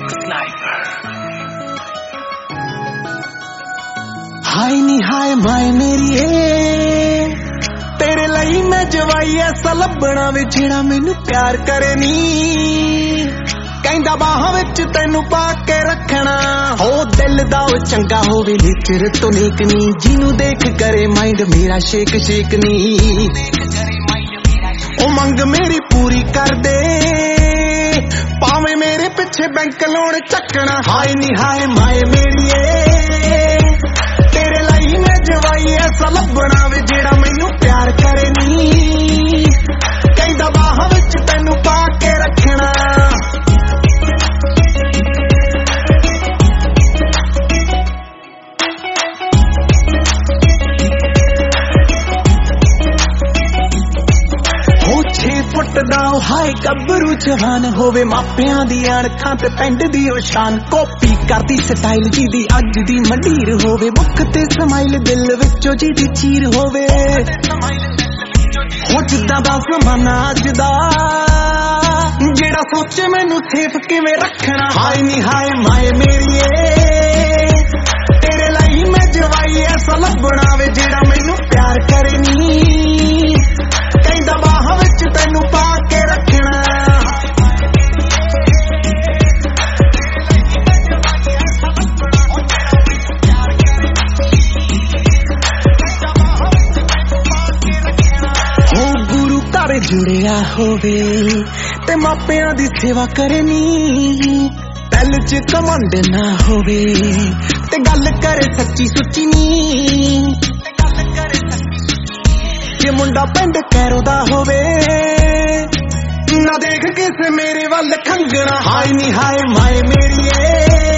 हाय नी हाय माए मेरी तेरे ਲਈ मैं जवाई ऐसा ਲੱਭਣਾ ਵੇ ਜਿਹੜਾ ਮੈਨੂੰ प्यार करे नी ਕਹਿੰਦਾ ਬਾਹਾਂ ਵਿੱਚ ਤੈਨੂੰ ਪਾ ਕੇ ਰੱਖਣਾ ਹੋ ਦਿਲ ਦਾ ਉਹ ਚੰਗਾ ਹੋਵੇ ਨੇਚਰ ਤੋਂ ਨੀਕ ਨੀ ਜਿਹਨੂੰ ਦੇਖ ਕਰੇ ਮਾਈਂਡ ਮੇਰਾ ਸ਼ੇਕ ਸ਼ੇਕ ਨੀ ਉਹ ਮੰਗ ਮੇਰੀ ਪੂਰੀ ਕਰ ਦੇ ਭਾਵੇਂ ਮੇਰੇ ਪਿੱਛੇ ਬੈਂਕ ਲੋਨ ਚੱਕਣਾ ਹਾਏ ਨੀ ਹਾਏ ਮਾਏ ਮੇਰੀ ਤੇਰੇ ਲਈ ਮੈਂ ਜਵਾਈ ਐਸਾ ਲੱਭਣਾ ਵੇ ਜਿਹੜਾ ਮੈਨੂੰ ਪਿਆਰ ਕਰੇ ਨੀ ਕਹਿੰਦਾ ਬਾਹਾਂ ਵਿੱਚ ਤੈਨੂੰ ਪਾ ਕੇ ਰੱਖਣਾ ਫੁੱਟ ਦਾ ਹਾਏ ਗੱਭਰੂ ਜਵਾਨ ਹੋਵੇ ਮਾਪਿਆਂ ਦੀ ਅਣਖਾਂ ਤੇ ਪਿੰਡ ਦੀ ਉਹ ਸ਼ਾਨ ਕਾਪੀ ਕਰਦੀ ਸਟਾਈਲ ਜਿਹਦੀ ਅੱਜ ਦੀ ਮੰਡੀਰ ਹੋਵੇ ਮੁੱਖ ਤੇ ਸਮਾਈਲ ਦਿਲ ਵਿੱਚੋਂ ਜਿਹਦੀ ਚੀਰ ਹੋਵੇ ਹੋ ਜਿੱਦਾਂ ਦਾ ਜ਼ਮਾਨਾ ਅੱਜ ਦਾ ਜਿਹੜਾ ਸੋਚੇ ਮੈਨੂੰ ਸੇਫ ਕਿਵੇਂ ਰੱਖਣਾ ਹਾਏ ਨੀ ਹਾਏ ਮਾਏ ਮੇਰੀ ਤੇਰੇ ਲਈ ਮੈਂ ਜਵਾਈ ਐਸਾ ਲੱਭਣਾ ਵੇ ਜਿਹੜਾ ਮੈਨੂੰ ਪਿਆਰ ਕਰੇ ਨੀ ਕਹਿੰਦਾ ਬਾਹਾਂ ਵਿੱਚ ਤੈਨੂੰ ਪਾ ਕੇ ਰੱਖਣਾ ਹੋ ਗੁਰੂ ਘਰ ਜੁੜਿਆ ਹੋਵੇ ਤੇ ਮਾਪਿਆਂ ਦੀ ਸੇਵਾ ਕਰਨੀ ਦਿਲ 'ਚ ਘਮੰਡ ਨਾ ਹੋਵੇ ਤੇ ਗੱਲ ਕਰੇ ਸੱਚੀ ਸੁੱਚੀ ਨੀ ਜੇ ਮੁੰਡਾ ਪਿੰਡ ਕੈਰੋ ਦਾ ਹੋਵੇ ਨਾ ਦੇਖ ਕਿਸੇ ਮੇਰੇ ਵੱਲ ਖੰਗਣਾ ਹਾਏ ਨੀ ਹਾਏ ਮਾਏ ਮੇਰੀ